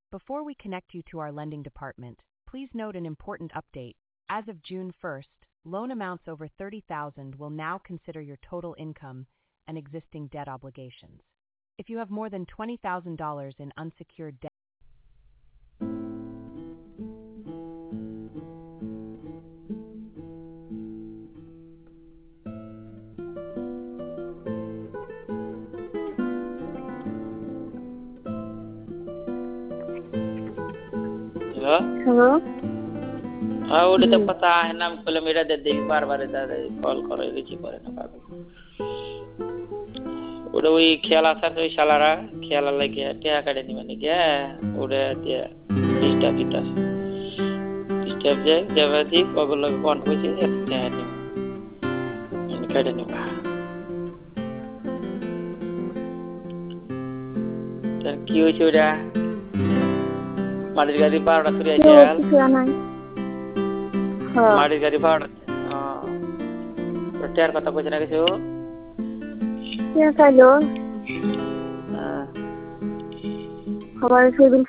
Before we connect you to our lending department, please note an important update. As of June 1st, loan amounts over $30,000 will now consider your total income and existing debt obligations. If you have more than $20,000 in unsecured debt, Hello? udah tempat 6 kilometer dari bar-bar dari call receive করে না পাবে ওটা ওই খেলা আছে ওই শালারা খেলা লাগে টিয়া কাটে নিবে নাকি ওটা দিয়ে ডিস্টার্ব যায় যাবাদি কগল কোন কইছে টিয়া নিবে কাটে নিবে তার কি হইছে ওটা মাটির গাড়ি পাড়া তুই আইছাল মাটির গাড়ি পাড়া টিয়ার কথা কইছ না কিছু টিয়া খাইলো খাবার সেদিন